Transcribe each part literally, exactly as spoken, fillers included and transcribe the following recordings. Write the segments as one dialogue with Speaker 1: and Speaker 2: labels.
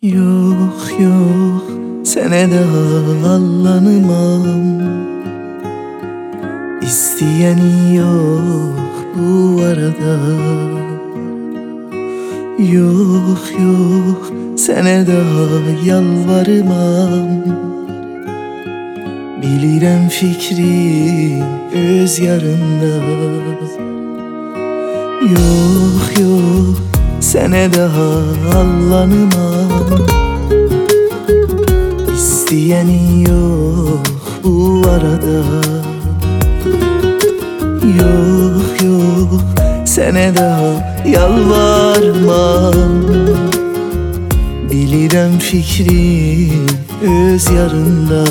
Speaker 1: Yok yok, sene daha allanmam. İsteyeni yok bu arada. Yok yok, sene daha yalvarmam. Bilirəm fikrim öz yarında. Yok yok, sene daha allanmam. İsteyeni yok bu arada. Yok yok, sene daha yalvarmam. Bilirəm fikrim öz yarında.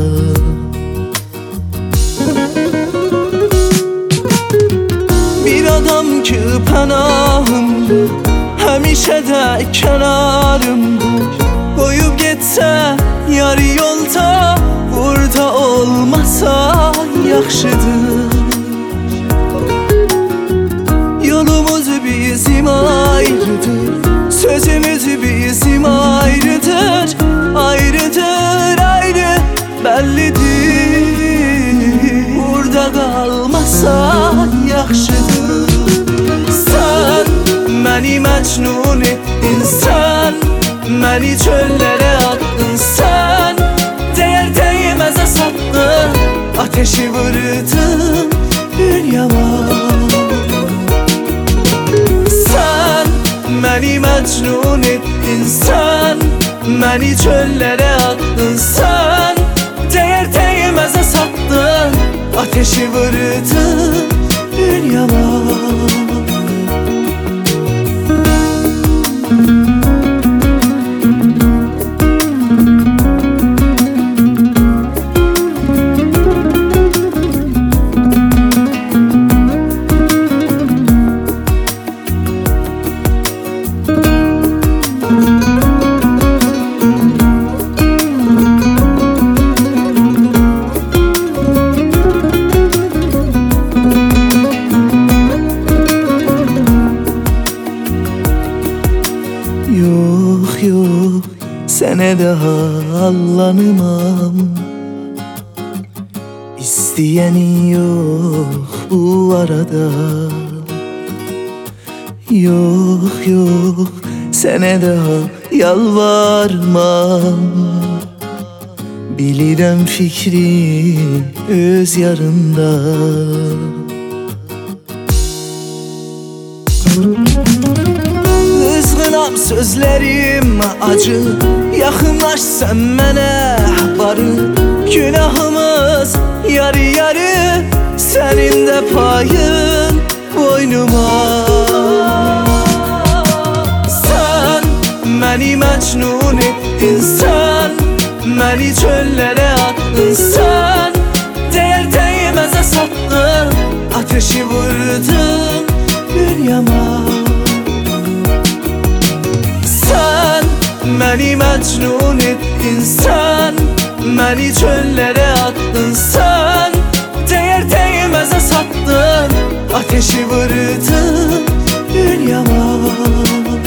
Speaker 1: Bir adam ki pənahımdır, həmişə də kənarımdır. Qoyub getsə yarı yolda, burada olmasa yaxşıdır. Yolumuz bizim ayrıdır, sözümüz bizim ayrıdır. Ayrıdır ayrı bellidir, burada qalmasa yaxşıdır. Sən məni məcnun etdin, sən məni çöllərə attın. Sən dəyər dəyməzə satdın, ateşi vurdun dünyama. Sən məni məcnun etdin, sən məni çöllərə attın. Sən dəyər dəyməzə satdın, ateşi vurdun dünyama. Yok yok, sene daha allanmam. İsteyeni yok bu arada. Yok yok, sene daha yalvarmam. Bilirəm fikrim öz yarında. Qızğınam sözlərim acı, yaxınlaş sən mənə barı. Günahımız yarı yarı, sənin də payın boynuma. Sən məni məcnun etdin, sən məni çöllərə attın. Sən dəyər dəyməzə satdın, ateşi vurdun dünyama. Sən məni məcnun etdin, sən məni çöllərə attın. Sən dəyər dəyməzə satdın, ateşi vurdun dünyama.